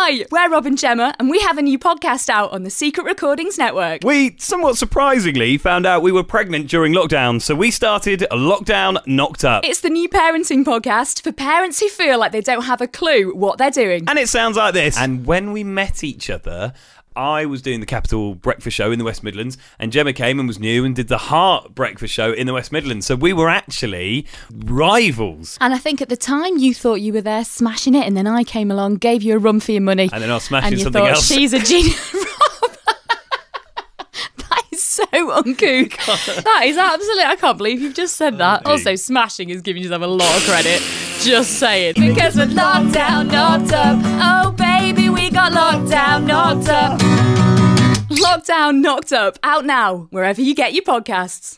Hi, we're Rob and Gemma, and we have a new podcast out on the Secret Recordings Network. We, somewhat surprisingly, found out we were pregnant during lockdown, so we started Lockdown Knocked Up. It's the new parenting podcast for parents who feel like they don't have a clue what they're doing. And it sounds like this. And when we met each other, I was doing the Capital Breakfast Show in the West Midlands, and Gemma came and was new and did the Heart Breakfast Show in the West Midlands. So we were actually rivals. And I think at the time you thought you were there smashing it, and then I came along, gave you a run for your money. And then I was smashing and you something thought, else. She's a genius. Rob. That is so uncouth. That is absolutely, I can't believe you've just said that. Also, smashing is giving yourself a lot of credit. Just saying. Because we're lockdown, knocked up. Oh, baby, we got lockdown, knocked up. Lockdown, knocked up. Out now, wherever you get your podcasts.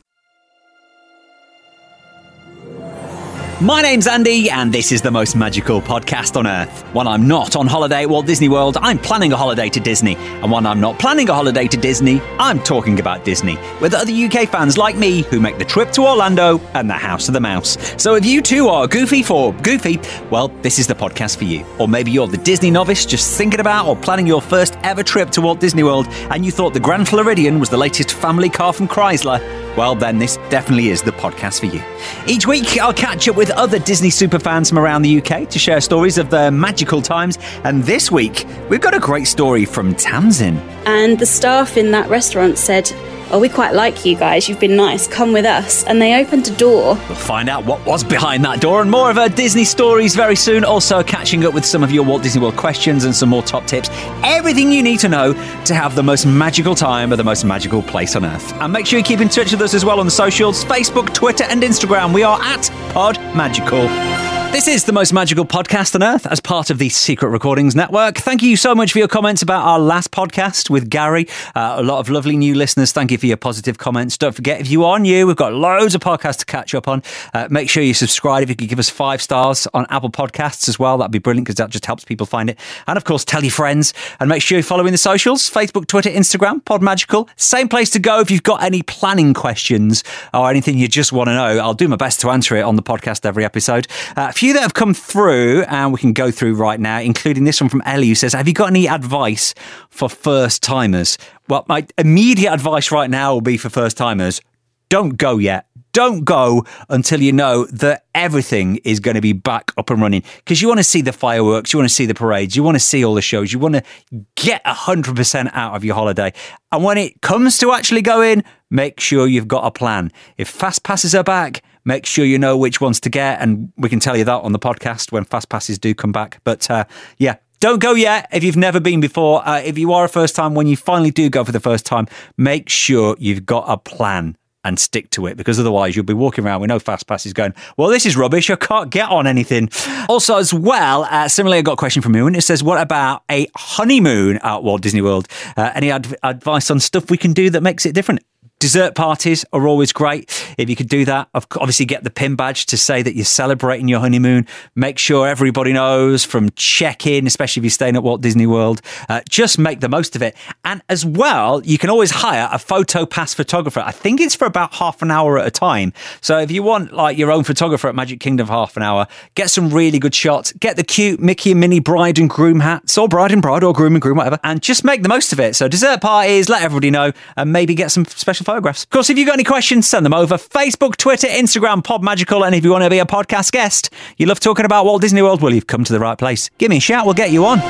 My name's Andy, and this is the most magical podcast on earth. When I'm not on holiday at Walt Disney World, I'm planning a holiday to Disney. And when I'm not planning a holiday to Disney, I'm talking about Disney with other UK fans like me who make the trip to Orlando and the House of the Mouse. So if you too are goofy for Goofy, well, this is the podcast for you. Or maybe you're the Disney novice just thinking about or planning your first ever trip to Walt Disney World, and you thought the Grand Floridian was the latest family car from Chrysler. Well, then this definitely is the podcast for you. Each week, I'll catch up with other Disney superfans from around the UK to share stories of their magical times. And this week, we've got a great story from Tamsin. And the staff in that restaurant said, "Oh, we quite like you guys. You've been nice. Come with us." And they opened a door. We'll find out what was behind that door and more of our Disney stories very soon. Also, catching up with some of your Walt Disney World questions and some more top tips. Everything you need to know to have the most magical time at the most magical place on earth. And make sure you keep in touch with us as well on the socials, Facebook, Twitter and Instagram. We are at PodMagical. This is the most magical podcast on earth as part of the Secret Recordings Network. Thank you so much for your comments about our last podcast with Gary. A lot of lovely new listeners. Thank you for your positive comments. Don't forget, if you are new, we've got loads of podcasts to catch up on. Make sure you subscribe. If you could give us 5 stars on Apple Podcasts as well, that'd be brilliant because that just helps people find it. And of course, tell your friends. And make sure you're following the socials, Facebook, Twitter, Instagram, PodMagical. Same place to go if you've got any planning questions or anything you just want to know. I'll do my best to answer it on the podcast every episode. A few that have come through and we can go through right now, including this one from Ellie who says, have you got any advice for first timers? Well, my immediate advice right now will be for first timers, don't go yet. Don't go until you know that everything is going to be back up and running, because you want to see the fireworks, you want to see the parades, you want to see all the shows, you want to get 100% out of your holiday. And when it comes to actually going, make sure you've got a plan. If fast passes are back, make sure you know which ones to get, and we can tell you that on the podcast when fast passes do come back. But yeah, don't go yet if you've never been before. If you are a first time, when you finally do go for the first time, make sure you've got a plan and stick to it, because otherwise you'll be walking around with no fast passes going, well, this is rubbish, I can't get on anything. Also as well, similarly, I got a question from Ewan. It says, what about a honeymoon at Walt Disney World? Any advice on stuff we can do that makes it different? Dessert parties are always great. If you could do that, obviously get the pin badge to say that you're celebrating your honeymoon. Make sure everybody knows from check-in, especially if you're staying at Walt Disney World. Just make the most of it. And as well, you can always hire a photo pass photographer. I think it's for about half an hour at a time. So if you want like your own photographer at Magic Kingdom for half an hour, get some really good shots. Get the cute Mickey and Minnie bride and groom hats, or bride and bride, or groom and groom, whatever. And just make the most of it. So dessert parties, let everybody know, and maybe get some special photographs. Of course, if you've got any questions, send them over. Facebook, Twitter, Instagram, PodMagical. And if you want to be a podcast guest, you love talking about Walt Disney World, well, you've come to the right place. Give me a shout, we'll get you on.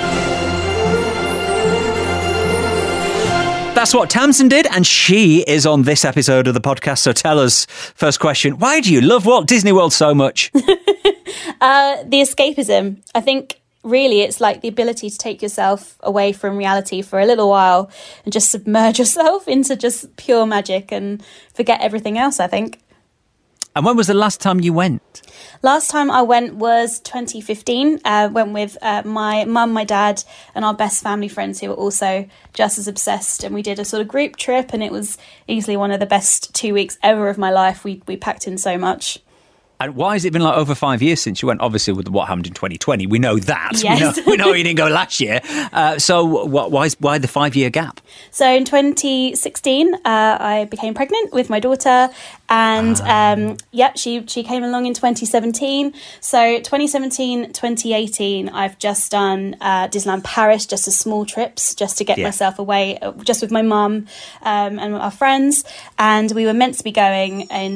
That's what Tamsin did, and she is on this episode of the podcast. So tell us, first question, why do you love Walt Disney World so much? The escapism. I think really it's like the ability to take yourself away from reality for a little while and just submerge yourself into just pure magic and forget everything else, I think. And when was the last time you went? Last time I went was 2015. Went with my mum, my dad and our best family friends who were also just as obsessed. And we did a sort of group trip, and it was easily one of the best 2 weeks ever of my life. We packed in so much. And why has it been like over 5 years since you went? Obviously, with what happened in 2020, we know that. Yes. We know you didn't go last year. So why the 5 year gap? So in 2016, I became pregnant with my daughter, And she came along in 2017. So 2017, 2018, I've just done Disneyland Paris, just as small trips, just to get myself away, just with my mum and our friends. And we were meant to be going in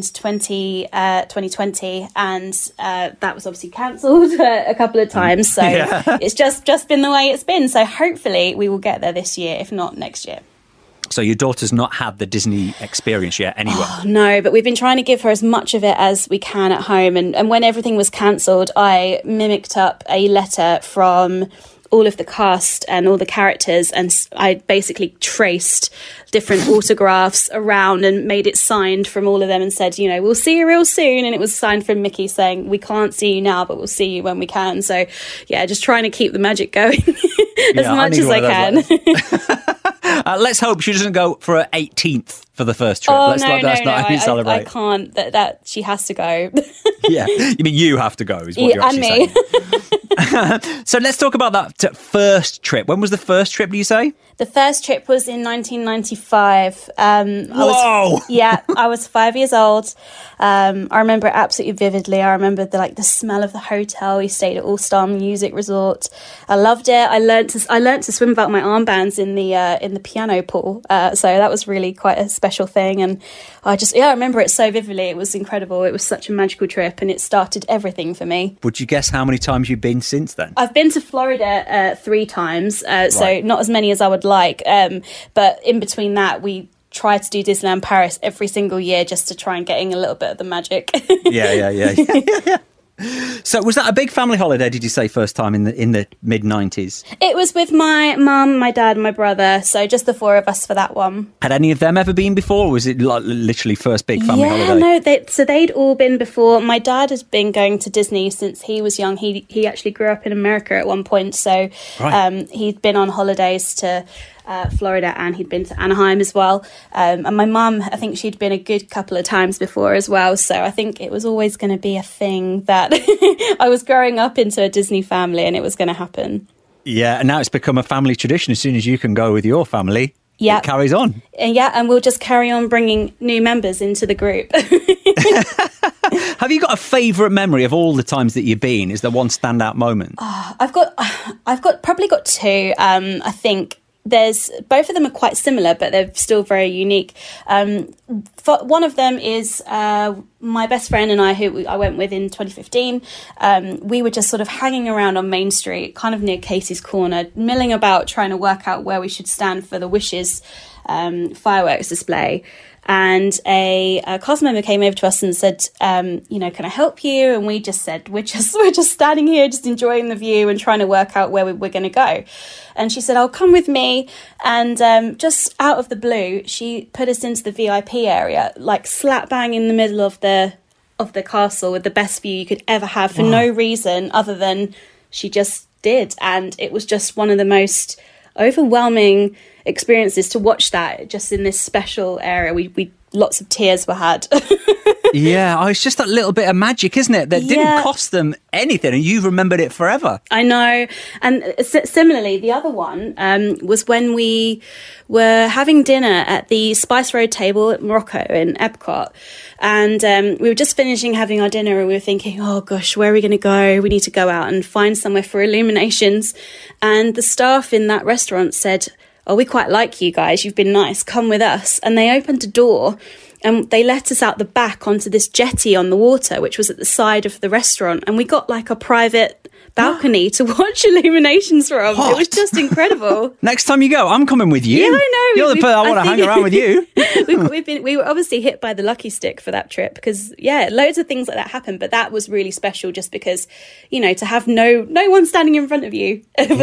2020, and that was obviously cancelled a couple of times. So it's just been the way it's been. So hopefully we will get there this year, if not next year. So your daughter's not had the Disney experience yet anyway? Oh, no, but we've been trying to give her as much of it as we can at home. And when everything was cancelled, I mimicked up a letter from all of the cast and all the characters, and I basically traced different autographs around and made it signed from all of them and said, you know, we'll see you real soon. And it was signed from Mickey saying, we can't see you now, but we'll see you when we can. So yeah, just trying to keep the magic going as much as I can. Let's hope she doesn't go for her 18th for the first trip. Oh, Let's not celebrate. I can't. That she has to go. Yeah, you mean you have to go is what you're actually saying. So let's talk about that first trip. When was the first trip, do you say? The first trip was in 1995. Whoa! I was 5 years old. I remember it absolutely vividly. I remember the smell of the hotel. We stayed at All Star Music Resort. I loved it. I learnt to swim without my armbands in the piano pool. So that was really quite a special thing. And I remember it so vividly. It was incredible. It was such a magical trip, and it started everything for me. Would you guess how many times you've been since then? I've been to Florida 3 times, so not as many as I would like. But in between that, we try to do Disneyland Paris every single year just to try and getting a little bit of the magic. Yeah. So was that a big family holiday, did you say, first time in the mid-90s? It was with my mum, my dad and my brother, so just the 4 of us for that one. Had any of them ever been before, or was it literally first big family holiday? No, they'd all been before. My dad has been going to Disney since he was young. He actually grew up in America at one point, so he'd been on holidays to Florida, and he'd been to Anaheim as well. And my mum, I think she'd been a good couple of times before as well. So I think it was always going to be a thing that I was growing up into a Disney family, and it was going to happen. Yeah, and now it's become a family tradition. As soon as you can go with your family, it carries on. And we'll just carry on bringing new members into the group. Have you got a favourite memory of all the times that you've been? Is there one standout moment? I've probably got 2. I think there's both of them are quite similar, but they're still very unique. One of them is my best friend and I, who I went with in 2015. We were just sort of hanging around on Main Street, kind of near Casey's Corner, milling about trying to work out where we should stand for the Wishes fireworks display. And a cast member came over to us and said, can I help you? And we just said, we're just standing here, just enjoying the view and trying to work out where we're going to go. And she said, come with me. And just out of the blue, she put us into the VIP area, like slap bang in the middle of the castle, with the best view you could ever have, for no reason other than she just did. And it was just one of the most overwhelming experiences to watch that, just in this special area. We lots of tears were had. Yeah, it's just that little bit of magic, isn't it? That didn't cost them anything, and you've remembered it forever. I know. And similarly, the other one was when we were having dinner at the Spice Road table at Morocco in Epcot. And we were just finishing having our dinner, and we were thinking, oh gosh, where are we going to go? We need to go out and find somewhere for illuminations. And the staff in that restaurant said, we quite like you guys. You've been nice. Come with us. And they opened a door, and they let us out the back onto this jetty on the water, which was at the side of the restaurant. And we got like a private balcony to watch illuminations from. What? It was just incredible. Next time you go, I'm coming with you. Yeah, I know. You're the person I want to hang around with you. we were obviously hit by the lucky stick for that trip, because loads of things like that happened, but that was really special just because, to have no one standing in front of you.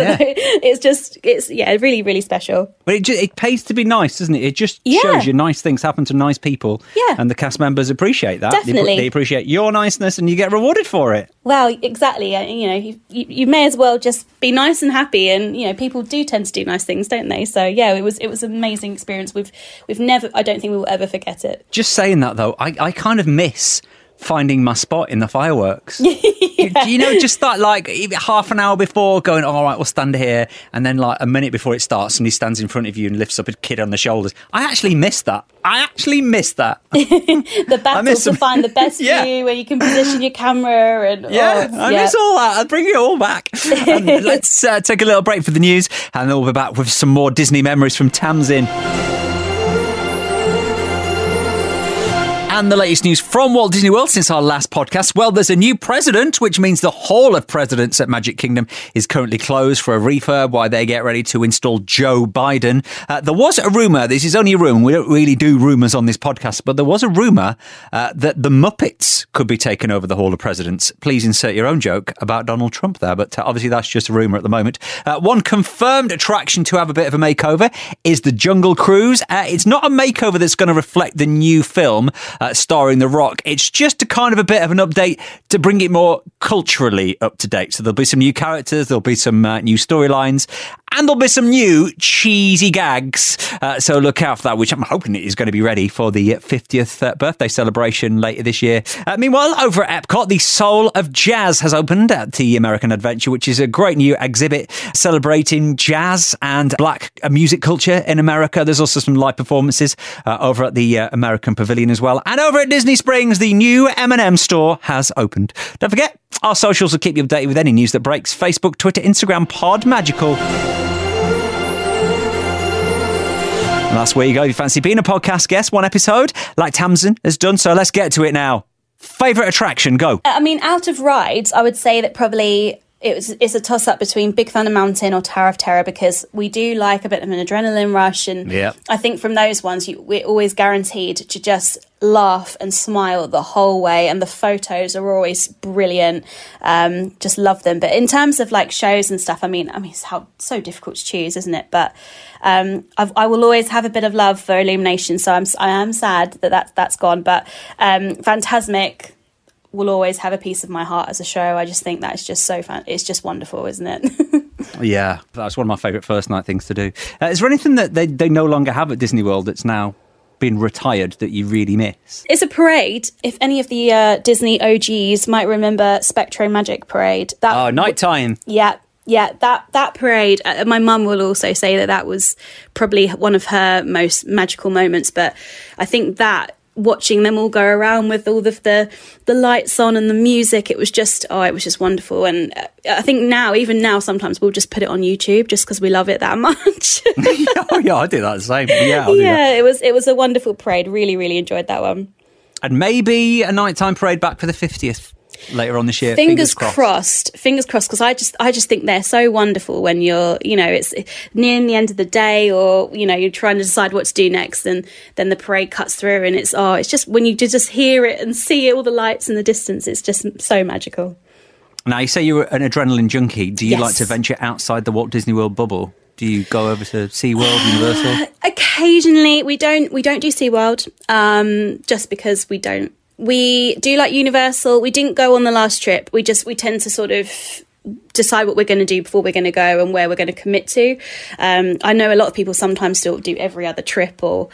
It's really, really special. But it pays to be nice, doesn't it? It just shows you nice things happen to nice people. Yeah. And the cast members appreciate that. Definitely. They appreciate your niceness, and you get rewarded for it. Well, exactly. You may as well just be nice and happy, and people do tend to do nice things, don't they? So it was an amazing experience. We've never, I don't think we will ever forget it. Just saying that though, I kind of miss finding my spot in the fireworks. You know, just that, like, half an hour before going, all right, we'll stand here. And then, like, a minute before it starts, somebody stands in front of you and lifts up a kid on the shoulders. I actually miss that. The battle to find the best view where you can position your camera. And I miss all that. I'll bring it all back. Let's take a little break for the news, and then we'll be back with some more Disney memories from Tamsin. And the latest news from Walt Disney World since our last podcast. Well, there's a new president, which means the Hall of Presidents at Magic Kingdom is currently closed for a refurb while they get ready to install Joe Biden. There was a rumour, this is only a rumour, we don't really do rumours on this podcast, but there was a rumour that the Muppets could be taking over the Hall of Presidents. Please insert your own joke about Donald Trump there, but obviously that's just a rumour at the moment. One confirmed attraction to have a bit of a makeover is the Jungle Cruise. It's not a makeover that's going to reflect the new film starring The Rock. It's just a kind of a bit of an update to bring it more culturally up to date. So there'll be some new characters, there'll be some new storylines, and there'll be some new cheesy gags. So look out for that, which I'm hoping it is going to be ready for the 50th birthday celebration later this year. Meanwhile, over at Epcot, the Soul of Jazz has opened at the American Adventure, which is a great new exhibit celebrating jazz and black music culture in America. There's also some live performances over at the American Pavilion as well. And over at Disney Springs, the new M&M store has opened. Don't forget, our socials will keep you updated with any news that breaks. Facebook, Twitter, Instagram, Pod Magical. And that's where you go if you fancy being a podcast guest, one episode, like Tamsin has done. So let's get to it now. Favourite attraction, go. I mean, out of rides, I would say that probably it's a toss-up between Big Thunder Mountain or Tower of Terror, because we do like a bit of an adrenaline rush. And I think from those ones, we're always guaranteed to just laugh and smile the whole way. And the photos are always brilliant. Just love them. But in terms of like shows and stuff, I mean, it's so difficult to choose, isn't it? But I will always have a bit of love for Illumination. So I am sad that's gone. But Fantasmic will always have a piece of my heart as a show. I just think that's just so fun. It's just wonderful, isn't it? Yeah, that's one of my favourite first night things to do. Is there anything that they no longer have at Disney World that's now been retired that you really miss? It's a parade. If any of the Disney OGs might remember Spectro Magic Parade. Nighttime. Yeah, that parade. My mum will also say that was probably one of her most magical moments. But I think that watching them all go around with all of the lights on and the music, it was just wonderful. And I think even now sometimes we'll just put it on YouTube just because we love it that much. Yeah, I do that the same. It was a wonderful parade. Really, really enjoyed that one. And maybe a nighttime parade back for the 50th later on this year. Fingers crossed, because I just think they're so wonderful when you're, it's near the end of the day, or you're trying to decide what to do next, and then the parade cuts through, and it's just when you just hear it and see all the lights in the distance, it's just so magical. Now, you say you're an adrenaline junkie. Do you like to venture outside the Walt Disney World bubble? Do you go over to SeaWorld, Universal? Occasionally. We don't do SeaWorld, just because we don't. We do like Universal. We didn't go on the last trip. We tend to sort of decide what we're going to do before we're going to go and where we're going to commit to. I know a lot of people sometimes still do every other trip, or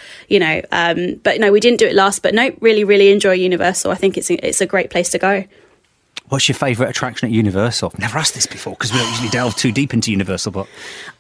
but no, we didn't do it last. But no, really, really enjoy Universal. I think it's a great place to go. What's your favourite attraction at Universal? I've never asked this before because we don't usually delve too deep into Universal. But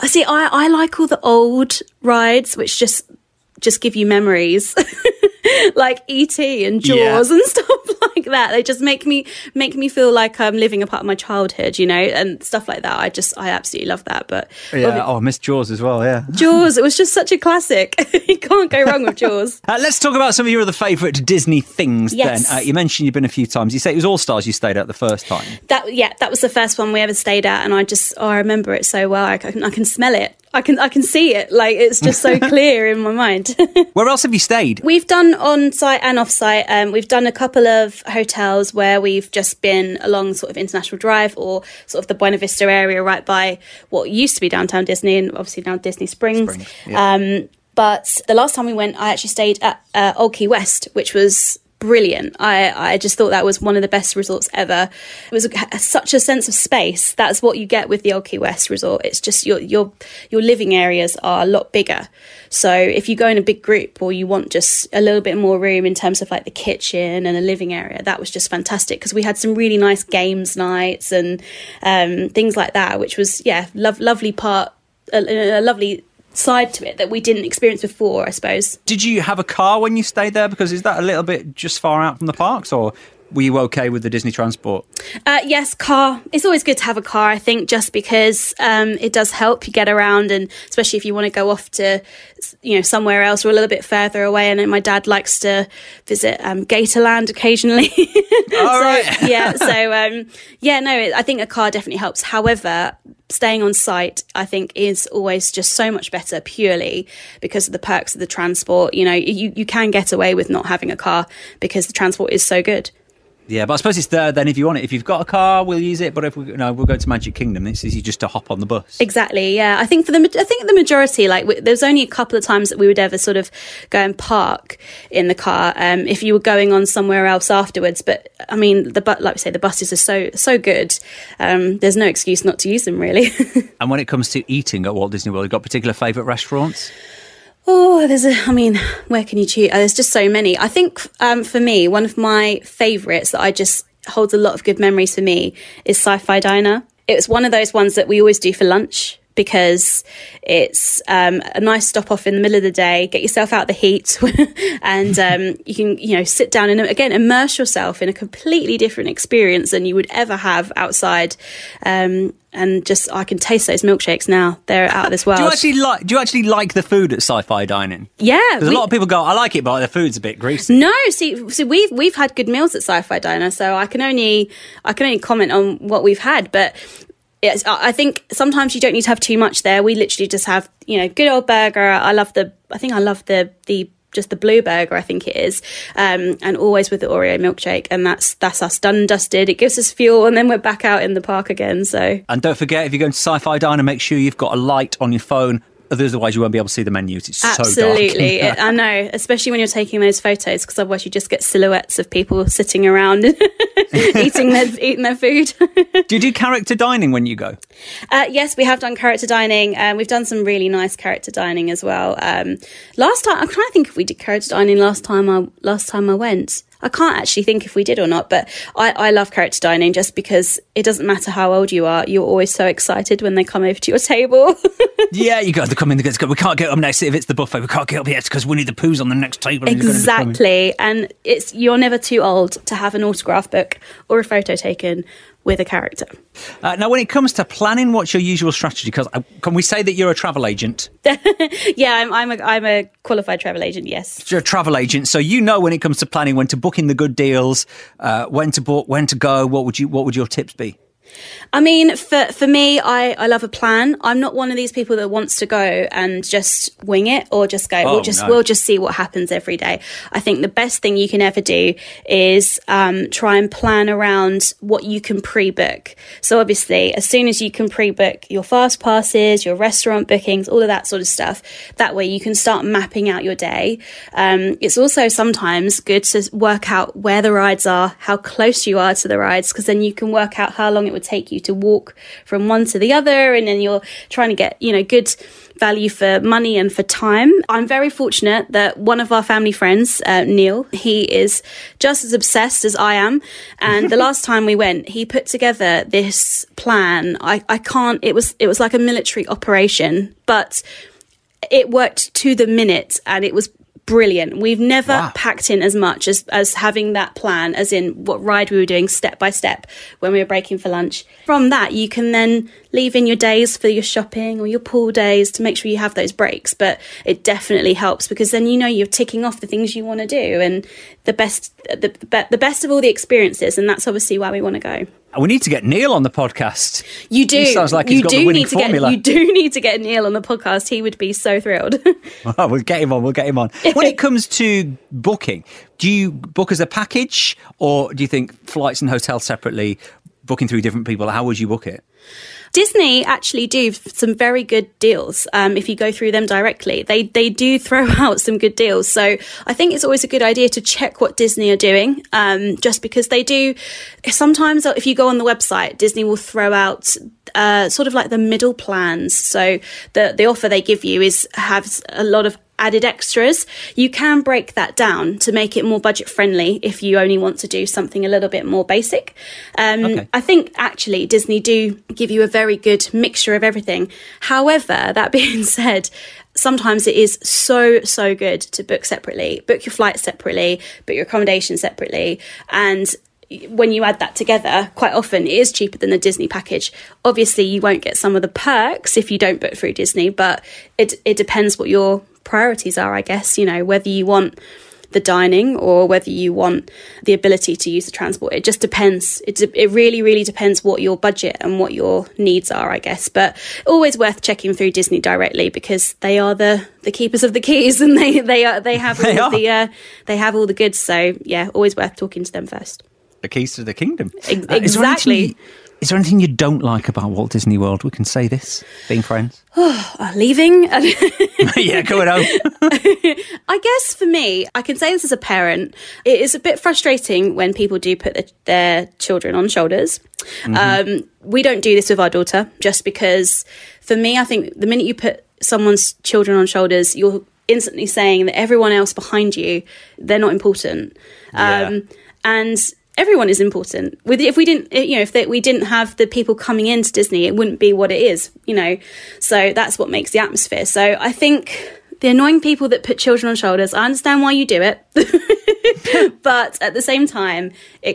I like all the old rides, which just give you memories. Like E.T. and Jaws and stuff like that. They just make me feel like I'm living a part of my childhood, and stuff like that. I absolutely love that. But I miss Jaws as well. Yeah, Jaws. It was just such a classic. You can't go wrong with Jaws. Let's talk about some of your other favourite Disney things. Yes. Then you mentioned you've been a few times. You say it was All Stars you stayed at the first time. That was the first one we ever stayed at, and I remember it so well. I can smell it. I can see it. Like, it's just so clear in my mind. Where else have you stayed? We've done on-site and off-site. We've done a couple of hotels where we've just been along sort of International Drive or sort of the Buena Vista area right by what used to be Downtown Disney, and obviously now Disney Springs. Yeah. But the last time we went, I actually stayed at Old Key West, which was brilliant. I just thought that was one of the best resorts ever. It was such a sense of space. That's what you get with the Old Key West resort. It's just your living areas are a lot bigger. So if you go in a big group or you want just a little bit more room in terms of like the kitchen and a living area, that was just fantastic, because we had some really nice games nights and things like that, which was lovely part, a lovely side to it that we didn't experience before, I suppose. Did you have a car when you stayed there? Because is that a little bit just far out from the parks, or were you okay with the Disney transport? Yes, car. It's always good to have a car, I think, just because it does help you get around, and especially if you want to go off to, somewhere else or a little bit further away. And my dad likes to visit Gatorland occasionally. All right. I think a car definitely helps. However, staying on site, I think, is always just so much better, purely because of the perks of the transport. You can get away with not having a car because the transport is so good. Yeah, but I suppose it's there then if you want it. If you've got a car, we'll use it. But if we'll go to Magic Kingdom, it's easy just to hop on the bus. Exactly. Yeah, I think the majority, there's only a couple of times that we would ever sort of go and park in the car. If you were going on somewhere else afterwards, but I mean, like we say, the buses are so good. There's no excuse not to use them, really. And when it comes to eating at Walt Disney World, you've got particular favourite restaurants? Oh, where can you choose? There's just so many. I think for me, one of my favourites that I just holds a lot of good memories for me is Sci-Fi Diner. It's one of those ones that we always do for lunch, because it's a nice stop off in the middle of the day, get yourself out the heat, and you can sit down and again immerse yourself in a completely different experience than you would ever have outside. And just, I can taste those milkshakes now. They're out of this world. Do you actually like the food at Sci-Fi Dining? Yeah. Because a lot of people go, I like it, but the food's a bit greasy. No, see we've had good meals at Sci-Fi Diner, so I can only comment on what we've had, but yes, I think sometimes you don't need to have too much there. We literally just have, good old burger. I love the just the blue burger, I think it is, and always with the Oreo milkshake, and that's us done and dusted. It gives us fuel, and then we're back out in the park again. So, and don't forget, if you're going to Sci-Fi Diner, make sure you've got a light on your phone. Otherwise, you won't be able to see the menus. It's absolutely so dark. I know, especially when you're taking those photos, because otherwise you just get silhouettes of people sitting around eating their food. Do you do character dining when you go? Yes, we have done character dining. We've done some really nice character dining as well. Last time, I'm trying to think if we did character dining last time I went. I can't actually think if we did or not, but I love character dining just because it doesn't matter how old you are. You're always so excited when they come over to your table. Yeah, you got to come in. We can't get up next if it's the buffet. We can't get up yet because Winnie the Pooh's on the next table. Exactly. And you're never too old to have an autograph book or a photo taken with a character. Now, when it comes to planning, what's your usual strategy? Because can we say that you're a travel agent? Yeah, I'm a qualified travel agent, yes. You're a travel agent, so you know when it comes to planning, when to book in the good deals, when to book, when to go. What would your tips be? I mean, for me, I love a plan. I'm not one of these people that wants to go and just wing it or just go, we'll just see what happens every day. I think the best thing you can ever do is try and plan around what you can pre-book. So obviously, as soon as you can pre-book your fast passes, your restaurant bookings, all of that sort of stuff, that way you can start mapping out your day. It's also sometimes good to work out where the rides are, how close you are to the rides, because then you can work out how long it would take you to walk from one to the other, and then you're trying to get good value for money and for time. I'm very fortunate that one of our family friends, Neil, he is just as obsessed as I am, and the last time we went, he put together this plan. It was like a military operation, but it worked to the minute, and it was brilliant. We've never packed in as much as having that plan, as in what ride we were doing step by step when we were breaking for lunch. From that, you can then leave in your days for your shopping or your pool days to make sure you have those breaks. But it definitely helps, because then you're ticking off the things you want to do, and the best of all the experiences, and that's obviously why we want to go. We need to get Neil on the podcast. You do. He sounds like he's got the winning formula. You do need to get Neil on the podcast. He would be so thrilled. Well, we'll get him on. When it comes to booking, do you book as a package, or do you think flights and hotels separately, booking through different people? How would you book it? Disney actually do some very good deals if you go through them directly. They do throw out some good deals. So I think it's always a good idea to check what Disney are doing, just because they do. Sometimes if you go on the website, Disney will throw out sort of like the middle plans. So the offer they give you has a lot of added extras. You can break that down to make it more budget friendly if you only want to do something a little bit more basic. Okay. I think actually Disney do give you a very good mixture of everything. However, that being said, sometimes it is so good to book separately, book your flight separately, book your accommodation separately, and when you add that together, quite often it is cheaper than the Disney package. Obviously, you won't get some of the perks if you don't book through Disney, but it depends what your priorities are, I guess, whether you want the dining or whether you want the ability to use the transport. It just depends. It really depends what your budget and what your needs are, I guess. But always worth checking through Disney directly, because they are the keepers of the keys, and they have all the goods. So yeah, always worth talking to them first. The keys to the kingdom. Exactly. Is there anything you don't like about Walt Disney World? We can say this, being friends. Leaving? Yeah, going home. I guess for me, I can say this as a parent, it is a bit frustrating when people do put their children on shoulders. Mm-hmm. We don't do this with our daughter, just because for me, I think the minute you put someone's children on shoulders, you're instantly saying that everyone else behind you, they're not important. Yeah. And everyone is important. If we didn't have the people coming into Disney, it wouldn't be what it is, So that's what makes the atmosphere. So I think the annoying people that put children on shoulders, I understand why you do it. But at the same time,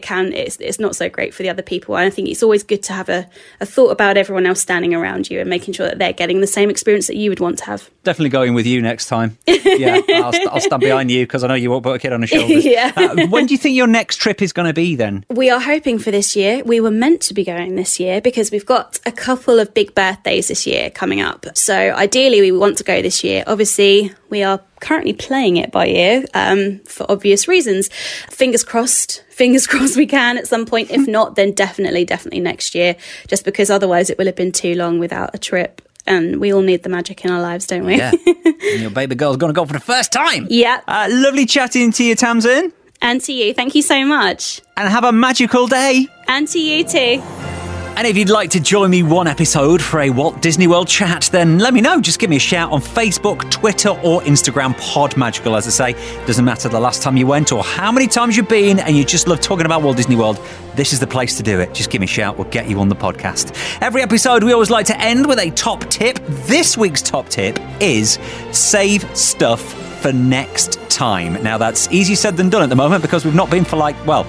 it's not so great for the other people. And I think it's always good to have a thought about everyone else standing around you and making sure that they're getting the same experience that you would want to have. Definitely going with you next time. Yeah, I'll stand behind you, because I know you won't put a kid on a shoulder. Yeah. When do you think your next trip is going to be then? We are hoping for this year. We were meant to be going this year because we've got a couple of big birthdays this year coming up. So ideally we want to go this year. Obviously, we are currently playing it by ear for obvious reasons. Fingers crossed we can at some point. If not, then definitely next year, just because otherwise it will have been too long without a trip. And we all need the magic in our lives, don't we? Yeah. And your baby girl's going to go for the first time. Yeah. Lovely chatting to you, Tamsin. And to you. Thank you so much. And have a magical day. And to you too. And if you'd like to join me one episode for a Walt Disney World chat, then let me know. Just give me a shout on Facebook, Twitter or Instagram, PodMagical, as I say. Doesn't matter the last time you went or how many times you've been and you just love talking about Walt Disney World, this is the place to do it. Just give me a shout. We'll get you on the podcast. Every episode, we always like to end with a top tip. This week's top tip is save stuff for next time. Now, that's easier said than done at the moment, because we've not been for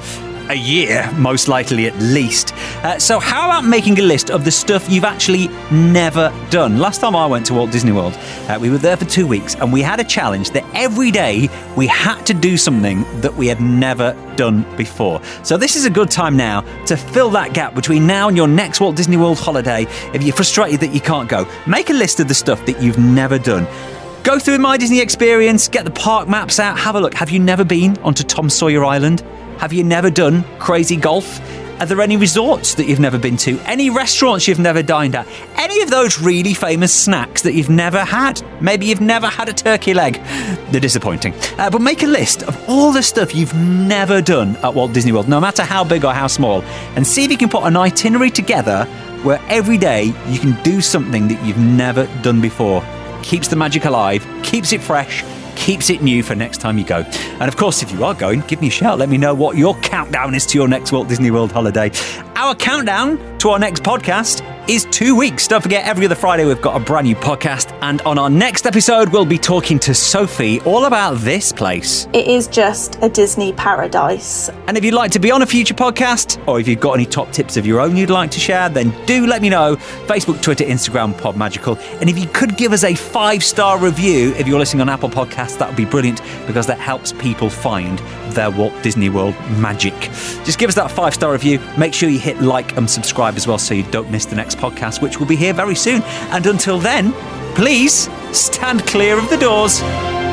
a year, most likely at least. So how about making a list of the stuff you've actually never done? Last time I went to Walt Disney World, we were there for 2 weeks, and we had a challenge that every day we had to do something that we had never done before. So this is a good time now to fill that gap between now and your next Walt Disney World holiday. If you're frustrated that you can't go, make a list of the stuff that you've never done. Go through My Disney Experience, get the park maps out, have a look. Have you never been onto Tom Sawyer Island? Have you never done Crazy Golf? Are there any resorts that you've never been to? Any restaurants you've never dined at? Any of those really famous snacks that you've never had? Maybe you've never had a turkey leg. They're disappointing. But make a list of all the stuff you've never done at Walt Disney World, no matter how big or how small, and see if you can put an itinerary together where every day you can do something that you've never done before. Keeps the magic alive, keeps it fresh, keeps it new for next time you go. And of course, if you are going, give me a shout. Let me know what your countdown is to your next Walt Disney World holiday. Our countdown to our next podcast is 2 weeks. Don't forget, every other Friday we've got a brand new podcast. And on our next episode, we'll be talking to Sophie all about this place. It is just a Disney paradise. And if you'd like to be on a future podcast, or if you've got any top tips of your own you'd like to share, then do let me know. Facebook, Twitter, Instagram, PodMagical. And if you could give us a 5-star review if you're listening on Apple Podcasts, that would be brilliant, because that helps people find their Walt Disney World magic. Just give us that 5-star review. Make sure you hit like and subscribe as well, so you don't miss the next podcast, which will be here very soon. And until then, please stand clear of the doors.